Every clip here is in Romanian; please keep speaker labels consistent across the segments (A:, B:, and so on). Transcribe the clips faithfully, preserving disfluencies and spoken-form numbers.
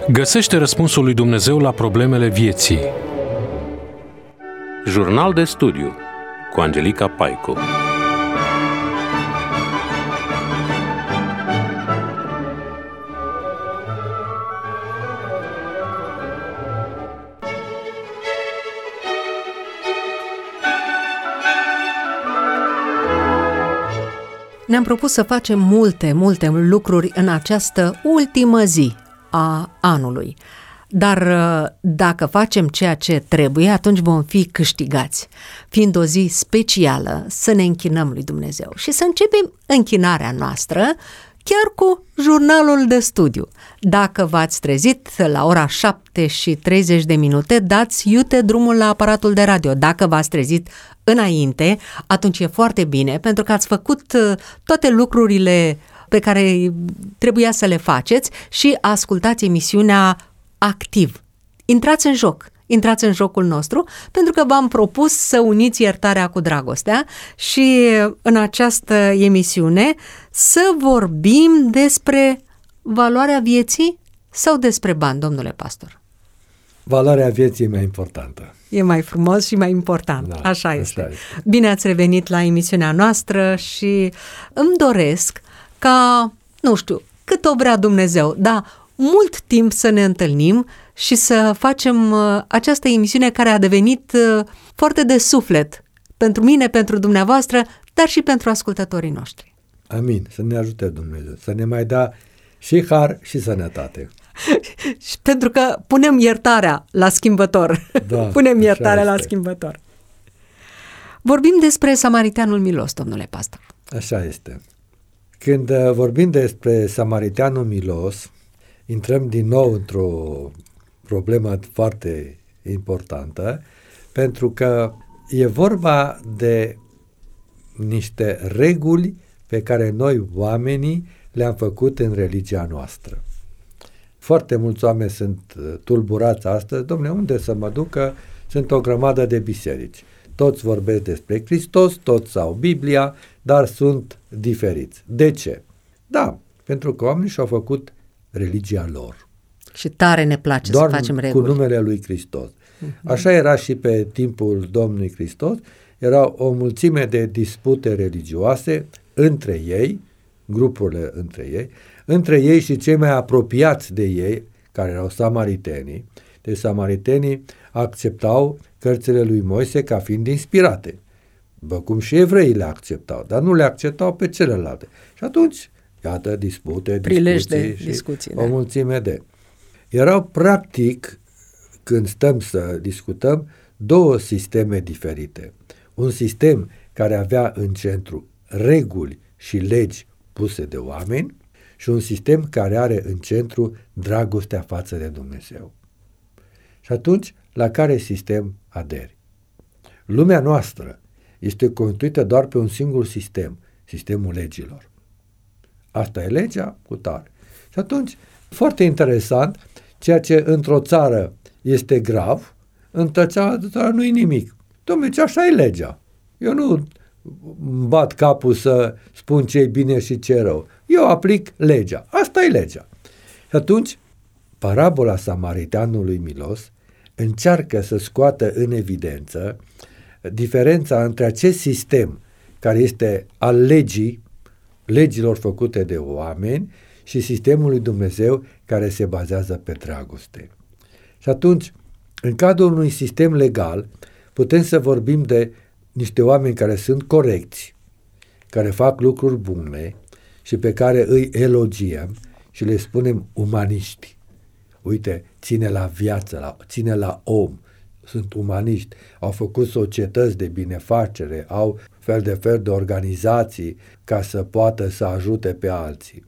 A: Găsește răspunsul lui Dumnezeu la problemele vieții. Jurnal de studiu cu Angelica Paicu.
B: Ne-am propus să facem multe, multe lucruri în această ultimă zi a anului. Dar dacă facem ceea ce trebuie, atunci vom fi câștigați. Fiind o zi specială, să ne închinăm lui Dumnezeu și să începem închinarea noastră chiar cu jurnalul de studiu. Dacă v-ați trezit la ora șapte și treizeci de minute, dați iute drumul la aparatul de radio. Dacă v-ați trezit înainte, atunci e foarte bine, pentru că ați făcut toate lucrurile pe care trebuia să le faceți și ascultați emisiunea activ. Intrați în joc, intrați în jocul nostru, pentru că v-am propus să uniți iertarea cu dragostea și în această emisiune să vorbim despre valoarea vieții sau despre bani, domnule pastor?
C: Valoarea vieții e mai importantă.
B: E mai frumos și mai important,
C: da,
B: așa este.
C: Așa este.
B: Bine ați revenit la emisiunea noastră și îmi doresc ca, nu știu, cât o vrea Dumnezeu, dar mult timp să ne întâlnim și să facem uh, această emisiune care a devenit uh, foarte de suflet pentru mine, pentru dumneavoastră, dar și pentru ascultătorii noștri.
C: Amin. Să ne ajute Dumnezeu, să ne mai da și har și sănătate.
B: Și pentru că punem iertarea la schimbător.
C: Da,
B: punem iertarea
C: este.
B: la schimbător. Vorbim despre Samariteanul milos, domnule pastor.
C: Așa este. Când vorbim despre Samariteanul milos, intrăm din nou într-o problemă foarte importantă, pentru că e vorba de niște reguli pe care noi, oamenii, le-am făcut în religia noastră. Foarte mulți oameni sunt tulburați astăzi. Dom'le, unde să mă duc? Că sunt o grămadă de biserici. Toți vorbesc despre Hristos, toți au Biblia, dar sunt diferiți. De ce? Da, pentru că oamenii și-au făcut religia lor.
B: Și tare ne place
C: doar
B: să facem reguli.
C: Cu numele lui Hristos. Uh-huh. Așa era și pe timpul Domnului Hristos. Erau o mulțime de dispute religioase între ei, grupurile între ei, între ei și cei mai apropiați de ei, care erau samaritenii. Deci samaritenii acceptau cărțile lui Moise ca fiind inspirate. Bă, cum și evreii le acceptau, dar nu le acceptau pe celelalte. Și atunci, iată, dispute,
B: Prilej
C: discuții
B: de
C: și
B: discuții,
C: o
B: da.
C: mulțime de... Erau practic, când stăm să discutăm, două sisteme diferite. Un sistem care avea în centru reguli și legi puse de oameni și un sistem care are în centru dragostea față de Dumnezeu. Și atunci, la care sistem aderi? Lumea noastră este construită doar pe un singur sistem, sistemul legilor. Asta e legea cu tare. Și atunci, foarte interesant, ceea ce într-o țară este grav, într-o cealaltă țară nu e nimic. Dom'le, ce așa e legea. Eu nu bat capul să spun ce e bine și ce e rău. Eu aplic legea. Asta e legea. Și atunci, parabola Samariteanului milos încearcă să scoată în evidență diferența între acest sistem care este al legii, legilor făcute de oameni, și sistemul lui Dumnezeu care se bazează pe dragoste. Și atunci, în cadrul unui sistem legal, putem să vorbim de niște oameni care sunt corecți, care fac lucruri bune și pe care îi elogiem și le spunem umaniști. Uite, ține la viață, la, ține la om, sunt umaniști, au făcut societăți de binefacere, au fel de fel de organizații ca să poată să ajute pe alții.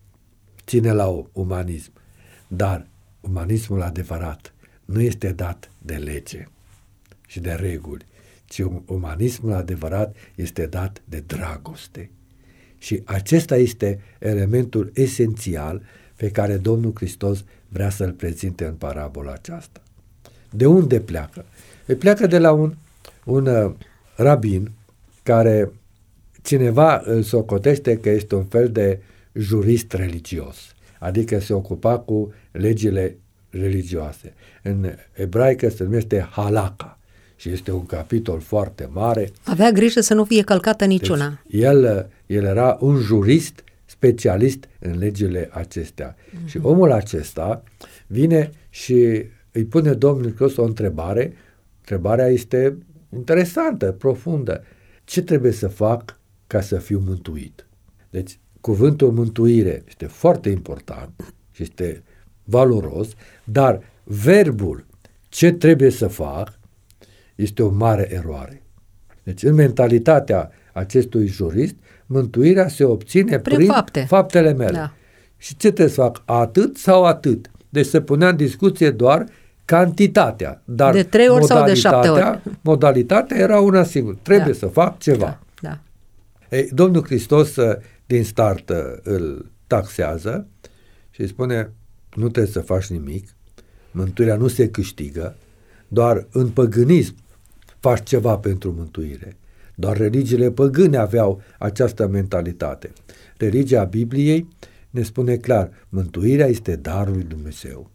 C: Ține la om, umanism. Dar umanismul adevărat nu este dat de lege și de reguli, ci umanismul adevărat este dat de dragoste. Și acesta este elementul esențial pe care Domnul Hristos vrea să-l prezinte în parabola aceasta. De unde pleacă? E pleacă de la un, un uh, rabin care cineva îl socotește că este un fel de jurist religios. adică se ocupa cu legile religioase. În ebraică se numește halakha și este un capitol foarte mare.
B: Avea grijă să nu fie călcată niciuna.
C: Deci, el, el era un jurist specialist în legile acestea. Uh-huh. Și omul acesta vine și îi pune Domnul Hristos o întrebare. Întrebarea este interesantă, profundă. Ce trebuie să fac ca să fiu mântuit? Deci, cuvântul mântuire este foarte important și este valoros, dar verbul ce trebuie să fac este o mare eroare. Deci, în mentalitatea acestui jurist, mântuirea se obține prin,
B: prin fapte.
C: faptele mele. Da. Și ce trebuie să fac? Atât sau atât? Deci se punea în discuție doar cantitatea, dar
B: de trei ori sau de șapte ori.
C: Modalitatea era una singură. Trebuie da. să fac ceva.
B: Da. Da.
C: Ei, Domnul Hristos din start îl taxează și îi spune: nu trebuie să faci nimic, mântuirea nu se câștigă, doar în păgânism faci ceva pentru mântuire. Doar religiile păgâne aveau această mentalitate. Religia Bibliei ne spune clar, mântuirea este darul lui Dumnezeu.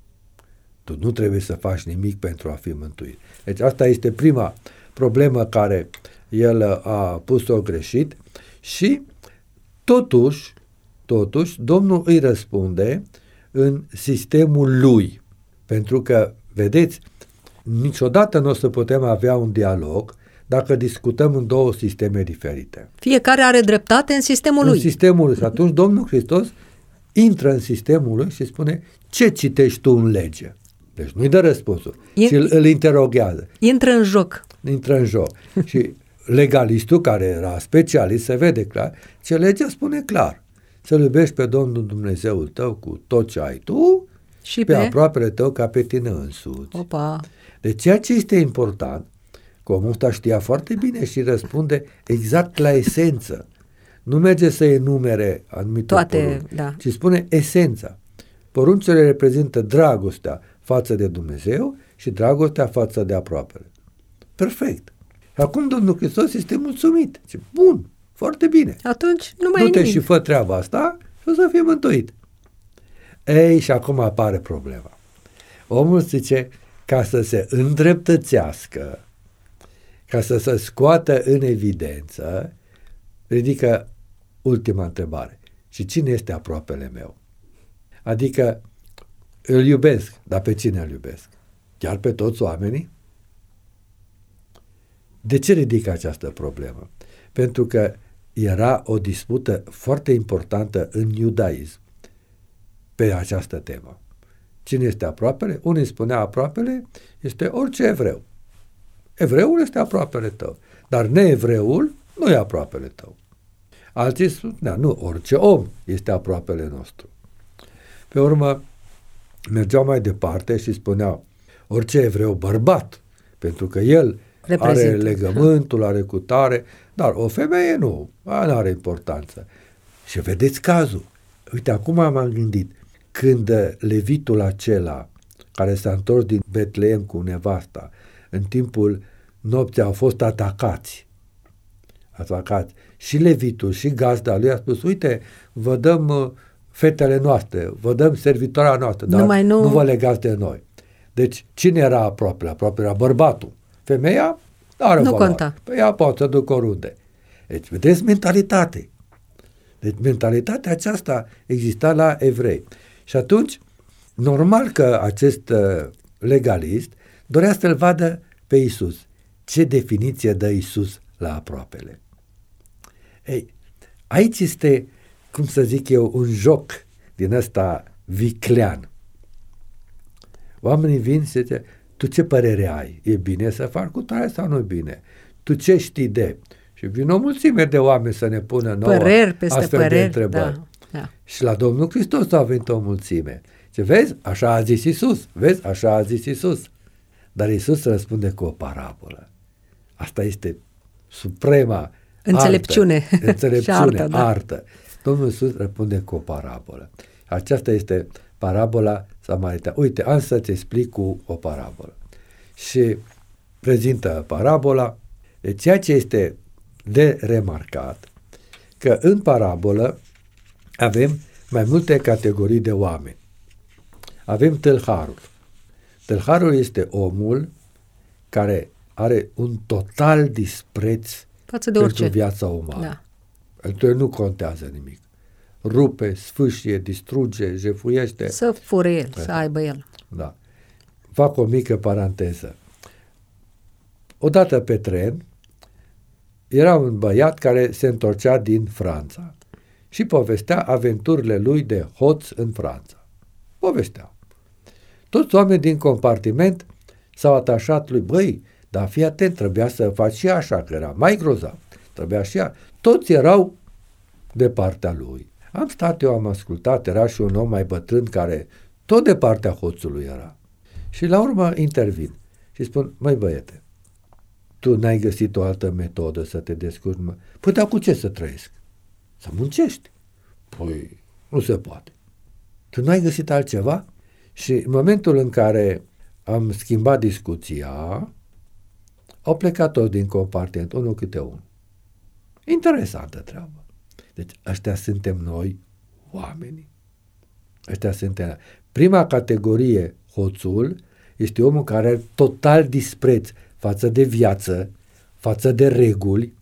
C: Tu nu trebuie să faci nimic pentru a fi mântuit. Deci asta este prima problemă care el a pus-o greșit și totuși, totuși, Domnul îi răspunde în sistemul lui. Pentru că, vedeți, niciodată nu o să putem avea un dialog dacă discutăm în două sisteme diferite.
B: Fiecare are dreptate în sistemul lui.
C: În sistemul lui. Și atunci Domnul Hristos intră în sistemul lui și spune: ce citești tu în lege? Deci nu-i dă răspunsul, e, ci îl, îl interoghează.
B: Intră în joc.
C: Intră în joc. Și legalistul, care era specialist, se vede clar, ce legea spune clar: să-L iubești pe Domnul Dumnezeul tău cu tot ce ai tu și pe, pe aproapele tău ca pe tine însuți.
B: Opa. Deci
C: ceea ce este important, că omul ăsta știa foarte bine și răspunde exact la esență. Nu merge să enumere anumite
B: toate,
C: porunci,
B: da.
C: ci spune esența. Poruncile reprezintă dragostea față de Dumnezeu și dragostea față de aproapele. Perfect. Acum Domnul Hristos este mulțumit. Zice: bun, foarte bine.
B: Atunci nu mai
C: Du-te
B: e nimic.
C: și fă treaba asta și o să fii mântuit. Ei, și acum apare problema. Omul zice, ca să se îndreptățească, ca să se scoată în evidență, ridică ultima întrebare. Și cine este aproapele meu? Adică îl iubesc, dar pe cine îl iubesc? Chiar pe toți oamenii? De ce ridică această problemă? Pentru că era o dispută foarte importantă în iudaism pe această temă. Cine este aproapele? Unii spunea aproapele este orice evreu. Evreul este aproapele tău, dar neevreul nu e aproapele tău. Alții spunea, nu, orice om este aproapele nostru. Pe urmă, mergeau mai departe și spuneau, orice evreu bărbat, pentru că el reprezintă. Are legământul, are cutare, dar o femeie nu, nu are importanță. Și vedeți cazul. Uite, acum m-am gândit, când levitul acela, care s-a întors din Betleem cu nevasta, în timpul nopții au fost atacați, atacați, și levitul și gazda lui a spus, uite, vă dăm uh, fetele noastre, vă dăm servitoarea noastră, dar Numai nu... nu vă legați de noi. Deci, cine era aproape? Aproape era bărbatul. Femeia are
B: nu
C: valoare.
B: Conta.
C: Pe ea poate să ducă oriunde. Deci, vedeți mentalitate. Deci, mentalitatea aceasta exista la evrei. Și atunci, normal că acest uh, legalist dorea să-l vadă pe Iisus. Ce definiție dă Iisus la aproapele? Ei, aici este, cum să zic eu, un joc din ăsta viclean. Oamenii vin și zice, tu ce părere ai? E bine să faci cu tare sau nu e bine? Tu ce știi de? Și vin o mulțime de oameni să ne pună nouă
B: păreri peste
C: astfel
B: păreri,
C: de întrebări.
B: Da, da.
C: Și la Domnul Hristos a venit o mulțime. Și vezi, așa a zis Iisus, vezi, așa a zis Iisus. Dar Iisus răspunde cu o parabolă. Asta este suprema
B: înțelepciune,
C: artă, înțelepciune
B: artă, da.
C: artă. Domnul Iisus răspunde cu o parabolă. Aceasta este parabola samariteană. Uite, am să-ți explic cu o parabolă. Și prezintă parabola. De ceea ce este de remarcat, că în parabolă avem mai multe categorii de oameni. Avem tâlharul. Tâlharul este omul care are un total dispreț
B: față de
C: pentru
B: orice.
C: viața umană.
B: Da.
C: Pentru nu contează nimic. Rupe, sfâșie, distruge, jefuiește.
B: Să fure el, să aibă el.
C: Da. Fac o mică paranteză. Odată pe tren era un băiat care se întorcea din Franța și povestea aventurile lui de hoț în Franța. Povestea. Toți oamenii din compartiment s-au atașat lui. Băi, dar fii atent, trebuia să faci și așa, că era mai grozav. Trebuia și ea. Toți erau de partea lui. Am stat, eu am ascultat, era și un om mai bătrân care tot de partea hoțului era. Și la urmă intervin și spun, măi băiete, tu n-ai găsit o altă metodă să te descurci? Păi, dar cu ce să trăiesc? Să muncești. Păi, nu se poate. Tu n-ai găsit altceva? Și în momentul în care am schimbat discuția, au plecat toți din compartiment, unul câte unul. Interesantă treabă. Deci ăștia suntem noi, oamenii. Ăștia suntem. Prima categorie, hoțul, este omul care are total dispreț față de viață, față de reguli.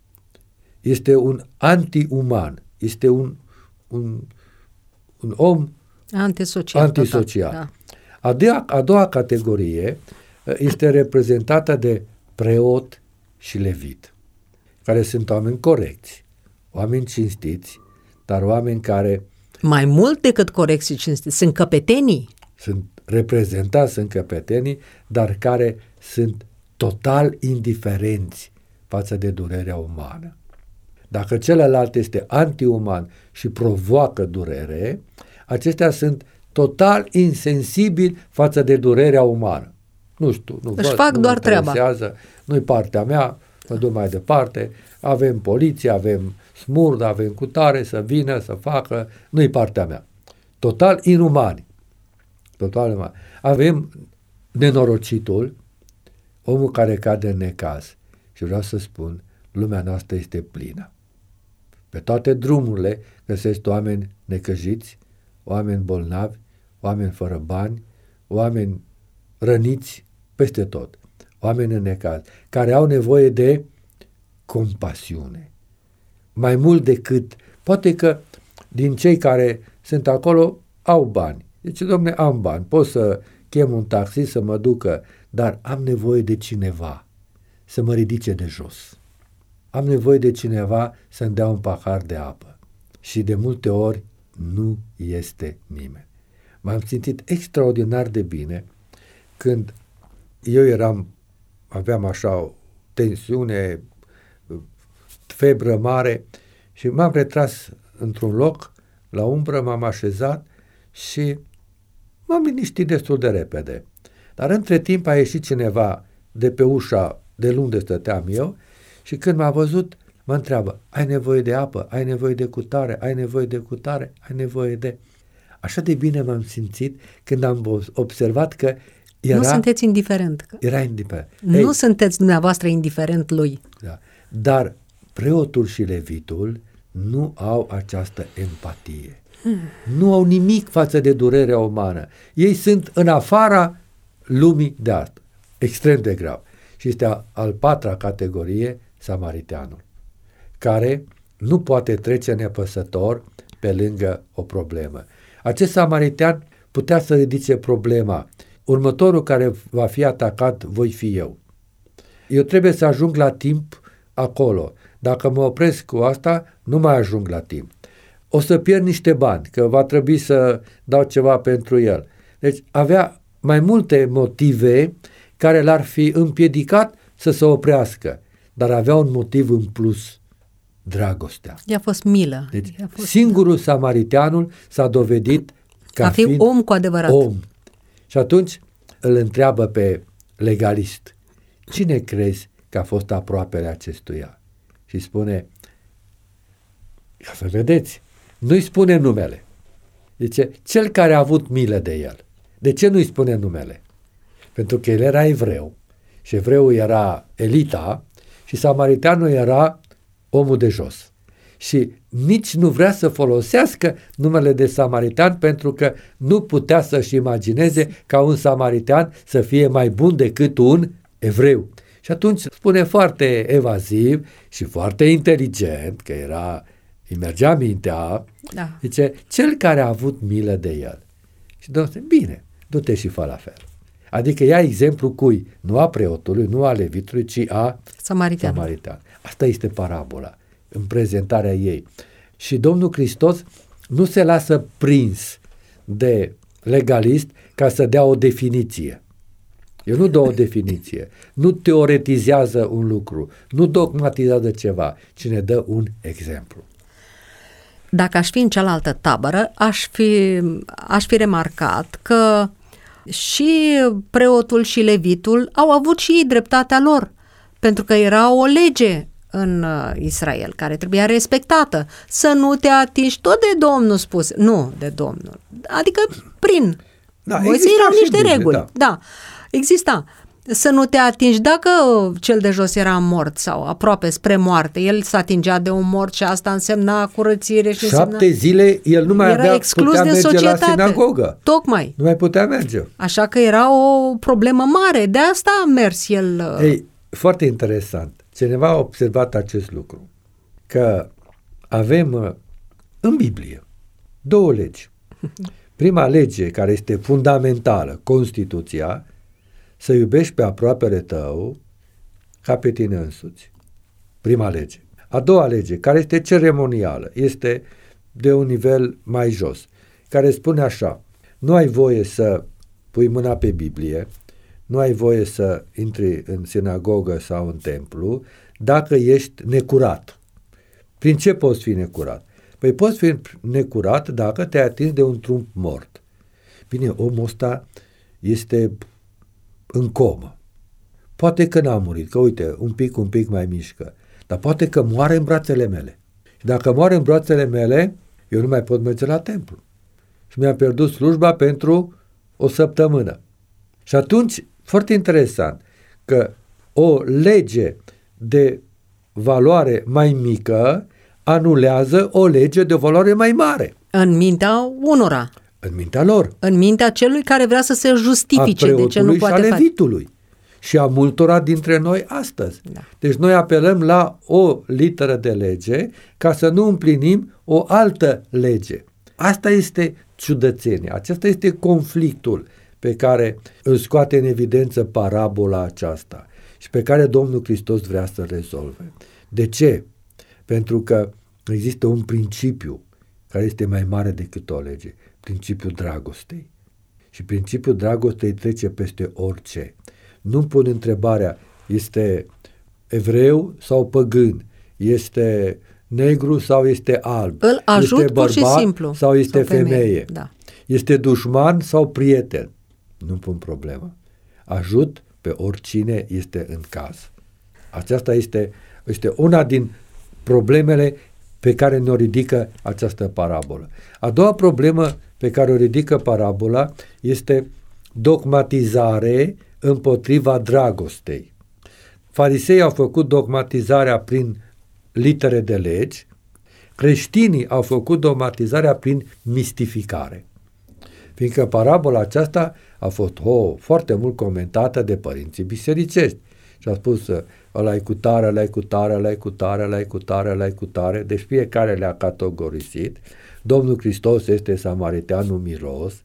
C: Este un anti-uman. Este un, un, un om
B: antisocial.
C: antisocial.
B: Da.
C: A, doua, a doua categorie este reprezentată de preot și levit, care sunt oameni corecți, oameni cinstiți, dar oameni care
B: mai mult decât corecți și cinstiți, sunt căpetenii.
C: Sunt reprezentați, sunt căpetenii, dar care sunt total indiferenți față de durerea umană. Dacă celălalt este anti-uman și provoacă durere, acestea sunt total insensibili față de durerea umană. Nu știu, nu
B: își
C: văd,
B: fac
C: nu
B: doar
C: mă
B: treaba.
C: interesează, nu-i partea mea, mă duc mai departe, avem poliție, avem smurd, avem cutare, să vină, să facă, nu-i partea mea. Total inumani. Total inumani. Avem nenorocitul, omul care cade în necaz. Și vreau să spun, lumea noastră este plină. Pe toate drumurile găsești oameni necăjiți, oameni bolnavi, oameni fără bani, oameni răniți, peste tot. Oameni în necaz, care au nevoie de compasiune. Mai mult decât, poate că din cei care sunt acolo au bani. Deci, domne, am bani, pot să chem un taxi să mă ducă, dar am nevoie de cineva să mă ridice de jos. Am nevoie de cineva să-mi dea un pahar de apă. Și de multe ori nu este nimeni. M-am simțit extraordinar de bine când eu eram, aveam așa o tensiune, febră mare și m-am retras într-un loc, la umbră, m-am așezat și m-am liniștit destul de repede. Dar între timp a ieșit cineva de pe ușa de unde stăteam eu și când m-a văzut, mă întreabă, ai nevoie de apă, ai nevoie de cutare, ai nevoie de cutare, ai nevoie de... Așa de bine m-am simțit când am observat că era...
B: Nu sunteți indiferent.
C: Era indiferent.
B: Nu
C: Ei,
B: sunteți dumneavoastră indiferent lui.
C: Da. Dar preotul și levitul nu au această empatie. Hmm. Nu au nimic față de durerea umană. Ei sunt în afara lumii de asta. Extrem de grav. Și este al patra categorie, samariteanul, care nu poate trece nepăsător pe lângă o problemă. Acest samaritean putea să ridice problema. Următorul care va fi atacat voi fi eu. Eu trebuie să ajung la timp acolo. Dacă mă opresc cu asta, nu mai ajung la timp. O să pierd niște bani, că va trebui să dau ceva pentru el. Deci avea mai multe motive care l-ar fi împiedicat să se oprească, dar avea un motiv în plus, dragostea.
B: I-a fost milă.
C: Deci
B: I-a fost,
C: singurul samariteanul s-a dovedit ca
B: a fi
C: fiind
B: om cu adevărat.
C: om. Și atunci îl întreabă pe legalist, cine crezi că a fost aproapele acestuia? Și spune, ca să vedeți, nu-i spune numele. Zice, cel care a avut milă de el. De ce nu-i spune numele? Pentru că el era evreu și evreul era elita și samariteanul era omul de jos. și nici nu vrea să folosească numele de samaritan pentru că nu putea să-și imagineze ca un samaritan să fie mai bun decât un evreu. Și atunci spune foarte evaziv și foarte inteligent, că era, îi mergea mintea,
B: da.
C: Zice, cel care a avut milă de el. Și Domnul zice, bine, du-te și fă la fel. Adică ia exemplu cui? Nu a preotului, nu a levitului, ci a
B: Samaritan.
C: Samaritan. Asta este parabola în prezentarea ei. Și Domnul Hristos nu se lasă prins de legalist ca să dea o definiție. El nu dă o definiție, nu teoretizează un lucru, nu dogmatizează ceva, ci ne dă un exemplu.
B: Dacă aș fi în cealaltă tabără, aș fi, aș fi remarcat că și preotul și levitul au avut și ei dreptatea lor, pentru că era o lege în Israel care trebuia respectată. Să nu te atingi, tot de Domnul spus, nu de Domnul, adică prin
C: da,
B: Moise erau niște
C: bine,
B: reguli.
C: Da.
B: da, exista. Să nu te atingi, dacă cel de jos era mort sau aproape spre moarte, el s-a atingea de un mort și asta însemna curățire și
C: Șapte
B: însemna...
C: zile el nu mai
B: era
C: avea,
B: exclus
C: putea
B: din
C: merge
B: societate.
C: la sinagogă.
B: Tocmai.
C: Nu mai putea merge.
B: Așa că era o problemă mare, de asta a mers el...
C: Ei, foarte interesant. Cineva a observat acest lucru, că avem în Biblie două legi. Prima lege, care este fundamentală, Constituția, să iubești pe aproapele tău ca pe tine însuți. Prima lege. A doua lege, care este ceremonială, este de un nivel mai jos, care spune așa, nu ai voie să pui mâna pe Biblie, nu ai voie să intri în sinagogă sau în templu dacă ești necurat. Prin ce poți fi necurat? Păi poți fi necurat dacă te-ai atins de un trump mort. Bine, omul ăsta este în comă. Poate că n-a murit, că uite, un pic, un pic mai mișcă, dar poate că moare în brațele mele. Și dacă moare în brațele mele, eu nu mai pot merge la templu. Și mi-am pierdut slujba pentru o săptămână. Și atunci, foarte interesant, că o lege de valoare mai mică anulează o lege de valoare mai mare.
B: În mintea unora.
C: În mintea lor.
B: În mintea celui care vrea să se justifice de ce nu poate
C: face. A
B: levitului
C: face. Și a multora dintre noi astăzi.
B: Da.
C: Deci noi apelăm la o literă de lege ca să nu împlinim o altă lege. Asta este ciudățenia, acesta este conflictul pe care îl scoate în evidență parabola aceasta și pe care Domnul Hristos vrea să rezolve. De ce? Pentru că există un principiu care este mai mare decât o lege, principiul dragostei. Și principiul dragostei trece peste orice. Nu pun întrebarea, este evreu sau păgân, este negru sau este alb,
B: îl ajut
C: este
B: pur și
C: bărbat
B: simplu,
C: sau este
B: sau femeie.
C: femeie,
B: Da.
C: este dușman sau prieten. Nu pun problemă. Ajut pe oricine este în caz. Aceasta este, este una din problemele pe care ne-o ridică această parabolă. A doua problemă pe care o ridică parabola este dogmatizare împotriva dragostei. Fariseii au făcut dogmatizarea prin litere de legi, creștinii au făcut dogmatizarea prin mistificare. Fiindcă parabola aceasta a fost oh, foarte mult comentată de părinții bisericești. Și a spus, ăla-i cu tare, ăla-i cu tare, ăla-i cu tare, ăla-i cu tare, ăla-i cu tare. Deci fiecare le-a categorisit. Domnul Hristos este samariteanul miros.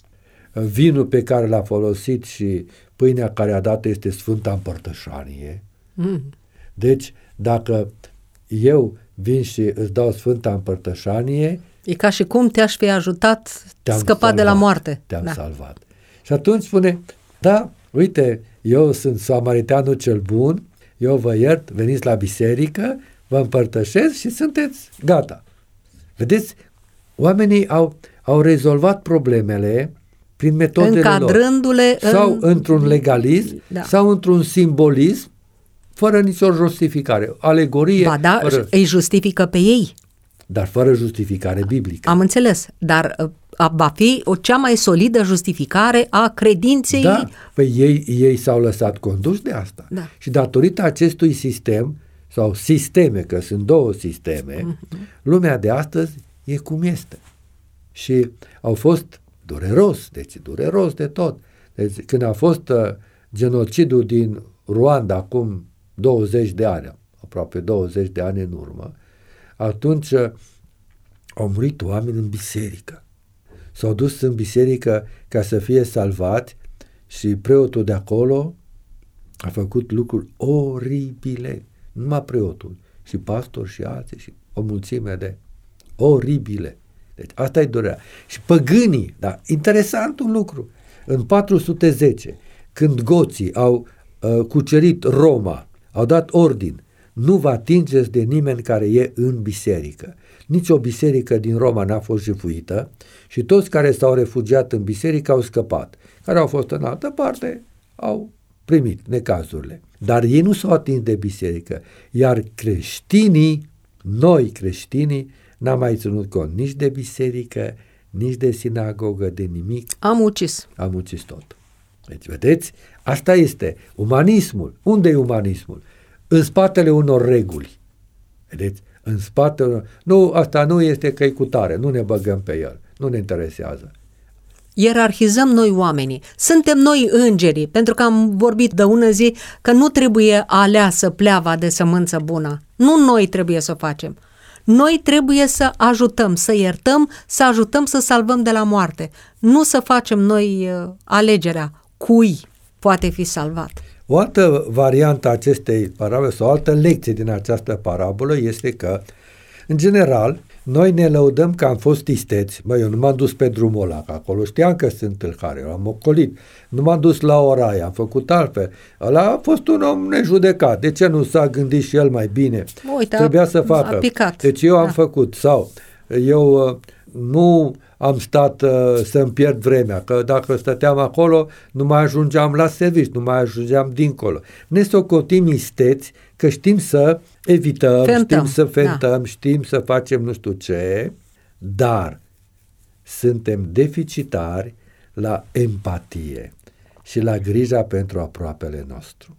C: Vinul pe care l-a folosit și pâinea care a dat este Sfânta Împărtășanie. Mm. Deci, dacă eu vin și îți dau Sfânta Împărtășanie,
B: e ca și cum te-aș fi ajutat scăpat
C: salvat,
B: de la moarte.
C: Te-am
B: da.
C: salvat. Și atunci spune, da, uite, eu sunt samariteanul cel bun, eu vă iert, veniți la biserică, vă împărtășesc și sunteți gata. Vedeți, oamenii au, au rezolvat problemele prin metodele
B: încadrându-le
C: lor. Sau
B: în...
C: într-un legalism,
B: da.
C: sau într-un simbolism, fără nicio justificare. Alegorie.
B: Ba da,
C: fără...
B: îi justifică pe ei.
C: Dar fără justificare biblică.
B: Am înțeles, dar va fi o cea mai solidă justificare a credinței.
C: Da, păi ei, ei s-au lăsat conduși de asta.
B: Da.
C: Și datorită acestui sistem sau sisteme, că sunt două sisteme, uh-huh. lumea de astăzi e cum este. Și au fost dureros, deci dureros de tot. Deci când a fost uh, genocidul din Rwanda acum douăzeci de ani, aproape douăzeci de ani în urmă, atunci uh, au murit oameni în biserică. S-au dus în biserică ca să fie salvați și preotul de acolo a făcut lucruri oribile. Numai preotul, și pastor și alții, și o mulțime de oribile. Deci asta e durerea. Și păgânii, da, interesant un lucru, în patru sute zece, când goții au uh, cucerit Roma, au dat ordin, nu vă atingeți de nimeni care e în biserică. Nici o biserică din Roma n-a fost jefuită și toți care s-au refugiat în biserică au scăpat. Care au fost în altă parte au primit necazurile. Dar ei nu s-au atins de biserică, iar creștinii, noi creștinii, n-am mai ținut cont nici de biserică, nici de sinagogă, de nimic.
B: Am ucis.
C: Am ucis tot. Deci, vedeți, asta este umanismul. Unde e umanismul? În spatele unor reguli. Vedeți? În spatele... Nu, asta nu este că e cu tare, nu ne băgăm pe el, nu ne interesează.
B: Ierarhizăm noi oamenii. Suntem noi îngerii, pentru că am vorbit de ună zi că nu trebuie aleasă pleava de sămânță bună. Nu noi trebuie să o facem. Noi trebuie să ajutăm, să iertăm, să ajutăm să salvăm de la moarte. Nu să facem noi uh, alegerea cui poate fi salvat.
C: O altă variantă a acestei parabole sau o altă lecție din această parabolă este că, în general, noi ne lăudăm că am fost isteți. Măi, eu nu m-am dus pe drumul ăla, că acolo știam că sunt tâlhare, eu am ocolit. Nu m-am dus la Oraia, am făcut altfel. Ăla a fost un om nejudecat. De ce nu s-a gândit și el mai bine?
B: Uite,
C: trebuia să facă.
B: A picat.
C: Deci eu am
B: da.
C: făcut. Sau eu uh, nu am stat uh, să-mi pierd vremea, că dacă stăteam acolo, nu mai ajungeam la serviciu, nu mai ajungeam dincolo. Ne socotim isteți că știm să evităm,
B: fentăm,
C: știm să fentăm,
B: da.
C: știm să facem nu știu ce, dar suntem deficitari la empatie și la grija pentru aproapele nostru.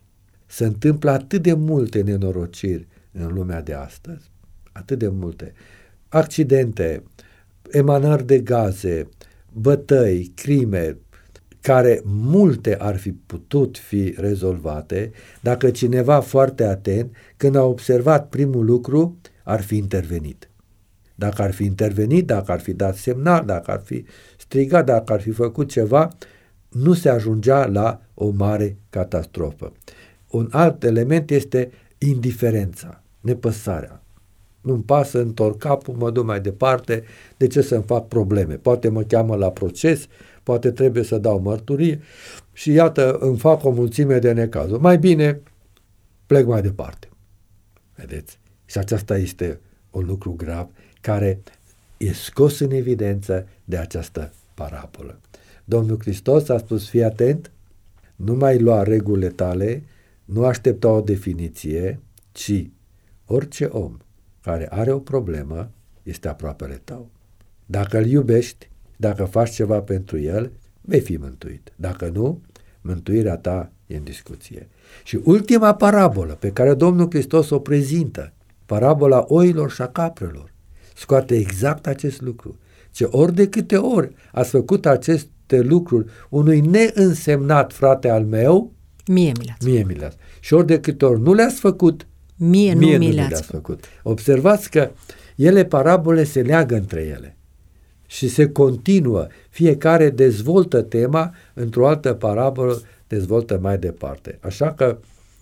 C: Se întâmplă atât de multe nenorociri în lumea de astăzi, atât de multe. Accidente, emanări de gaze, bătăi, crime, care multe ar fi putut fi rezolvate dacă cineva foarte atent, când a observat primul lucru, ar fi intervenit. Dacă ar fi intervenit, dacă ar fi dat semnal, dacă ar fi strigat, dacă ar fi făcut ceva, nu se ajungea la o mare catastrofă. Un alt element este indiferența, nepăsarea. Nu-mi pasă, întorc capul, mă duc mai departe, de ce să-mi fac probleme? Poate mă cheamă la proces, poate trebuie să dau mărturie și iată, îmi fac o mulțime de necazuri. Mai bine plec mai departe. Vedeți? Și aceasta este un lucru grav care e scos în evidență de această parabolă. Domnul Hristos a spus, fii atent, nu mai lua regulile tale, nu aștepta o definiție, ci orice om care are o problemă este aproapele tău. Dacă îl iubești, dacă faci ceva pentru el, vei fi mântuit. Dacă nu, mântuirea ta e în discuție. Și ultima parabolă pe care Domnul Hristos o prezintă, parabola oilor și a caprelor, scoate exact acest lucru. Ce ori de câte ori ați făcut aceste lucruri unui neînsemnat frate al meu,
B: mie mi le-ați
C: mie mi le-ați. Și ori de câte ori nu le-ați făcut,
B: mie,
C: mie
B: nu mi
C: le-ați,
B: le-ați
C: făcut. făcut. Observați că ele, parabole, se leagă între ele și se continuă. Fiecare dezvoltă tema, într-o altă parabolă dezvoltă mai departe. Așa că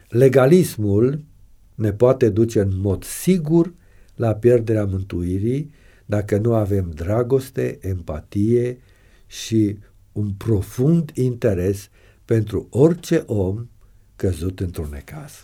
C: legalismul ne poate duce în mod sigur la pierderea mântuirii dacă nu avem dragoste, empatie și un profund interes pentru orice om căzut într-un necaz.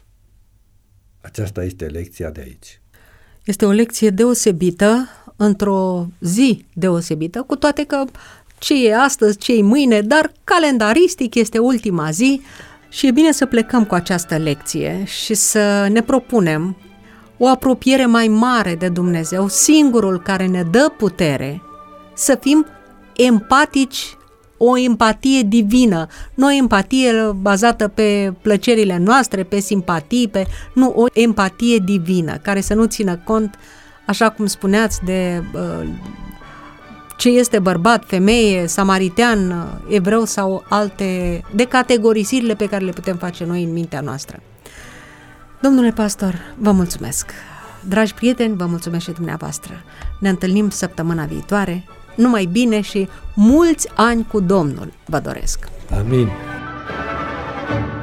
C: Aceasta este lecția de aici.
B: Este o lecție deosebită, într-o zi deosebită, cu toate că ce e astăzi, ce e mâine, dar calendaristic este ultima zi și e bine să plecăm cu această lecție și să ne propunem o apropiere mai mare de Dumnezeu, singurul care ne dă putere, să fim empatici o empatie divină, nu o empatie bazată pe plăcerile noastre, pe simpatii, pe, nu, o empatie divină, care să nu țină cont, așa cum spuneați, de uh, ce este bărbat, femeie, samaritean, evreu sau alte, de categorisirile pe care le putem face noi în mintea noastră. Domnule pastor, vă mulțumesc. Dragi prieteni, vă mulțumesc și dumneavoastră. Ne întâlnim săptămâna viitoare. Numai bine și mulți ani cu Domnul vă doresc.
C: Amin.